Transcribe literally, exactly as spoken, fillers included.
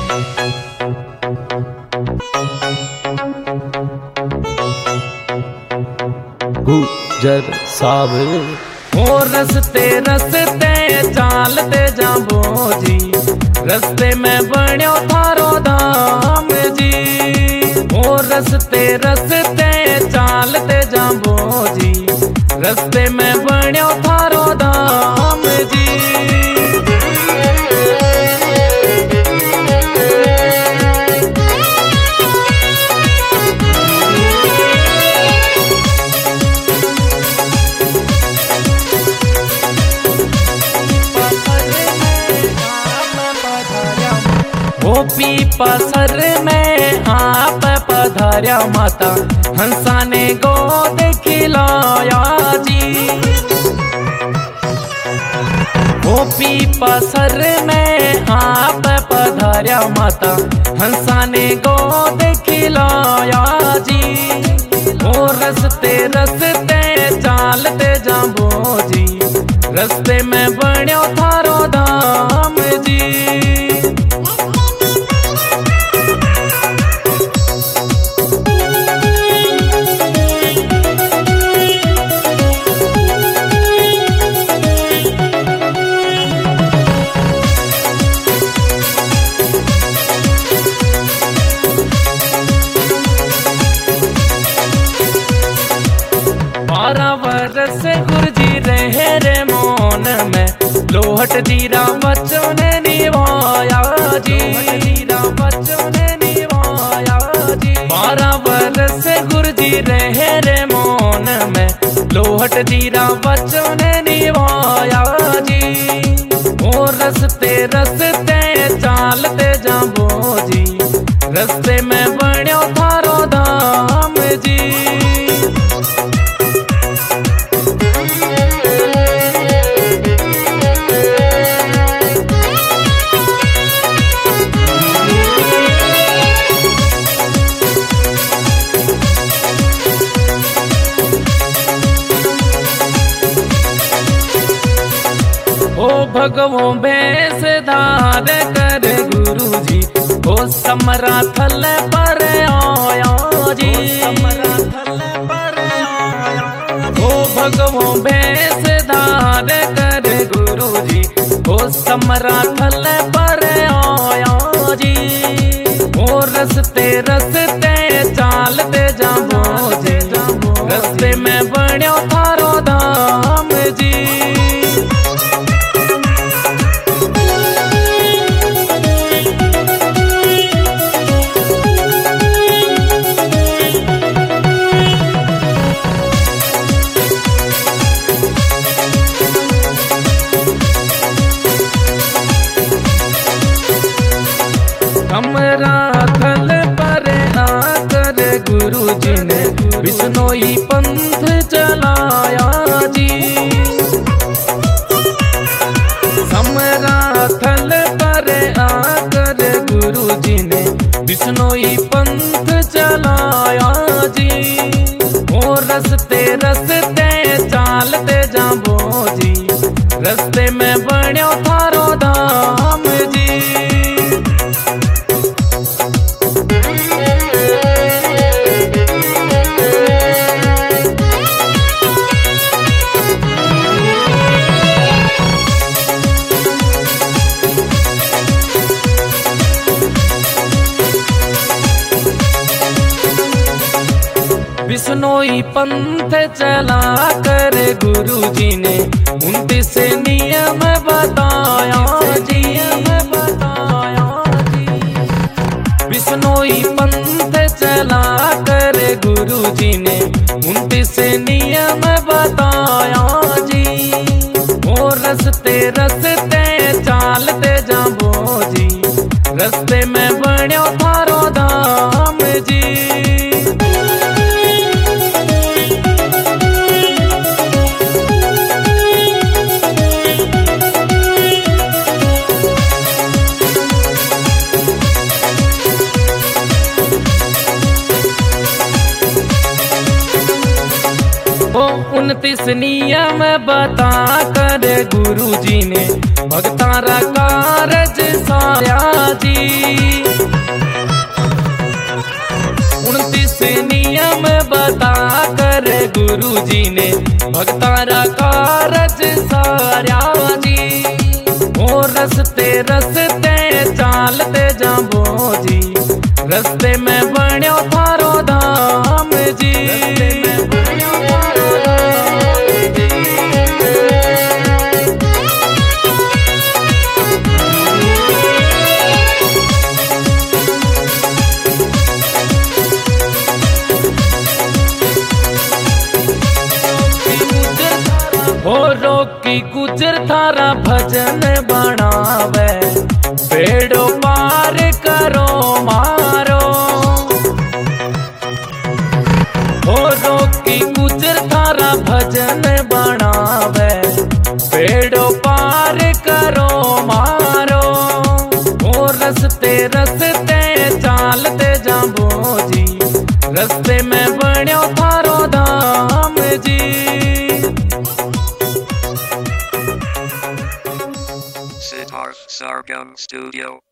गुजर सावे ओ रस्ते रस्ते चालते जाबो जी, रस्ते में बण्यो थारो धाम जी। ओ रस्ते रस्ते चालते जाबो जी, रस्ते में बण्यो थारो धाम जी। गोपी पसर में आप पधार्या माता, हंसा ने गोद खिलाया जी। गोपी पसर में आप पधार्या माता, हंसा ने गोद खिलाया जी। ओ रस्ते रस्ते चालते जाबो जी, रस्ते में बण्यो थारो धाम जी। बारह वर्ष गुरुजी रहे रे मोन में, लोहट जीरा बच्चों ने निभाया जी। जीरा बच्चों ने निभाया जी। बारह वर्ष गुरुजी रहे रे मोन में, लोहट जीरा बच्चों ने निभाया जी। ओ रस्ते रस्ते चालते जाबो जी, रस्ते में बण्यो थारो धाम जी। ओ भगवो भेष धार कर गुरुजी, ओ समरा थल पर आया जी। समरा थल पर आया। ओ भगवो भेष धार कर गुरुजी, ओ समरा थल पर आया जी। ओ रस्ते रस्ते चालते जाबो जी, रस्ते में बण्यो थारो धाम जी। हमरा थल पर आकर गुरुजी ने बिश्नोई पंथ चलाया जी। हमरा थल पर आकर गुरुजी ने बिश्नोई पंथ चलाया जी। ओ रस्ते रस्ते चालते जाबो जी, रस्ते में बण्यो थारो धाम जी। बिश्नोई पंथ चला कर गुरुजी ने उनतीस नियम बताया जी। बताया जी। बिश्नोई पंथ चला कर गुरुजी ने उनतीस नियम बताया जी। ओ रस्ते रस्ते चालते जाबो जी, रस्ते में बण्यो थारो धाम जी। उनतीस नियम बता कर गुरुजी ने भक्तारा कारज सारा जी। उनतीस नियम बता कर गुरु जी ने भक्तारा कारज सारा जी। ओ रस्ते रस्ते चालते जाबो जी, रस्ते में बण्यो थारो धाम जी। हो रोकी गुजर थारा भजन बनावे, बेड़ो पार करो मारो। हो रोकी गुजर थारा भजन बनावे, बेड़ो पार करो मारो। हो रस्ते रस्ते चालते जाबो जी, रस्ते में बण्यो थारो धाम जी। Siddharth Sargam Studio.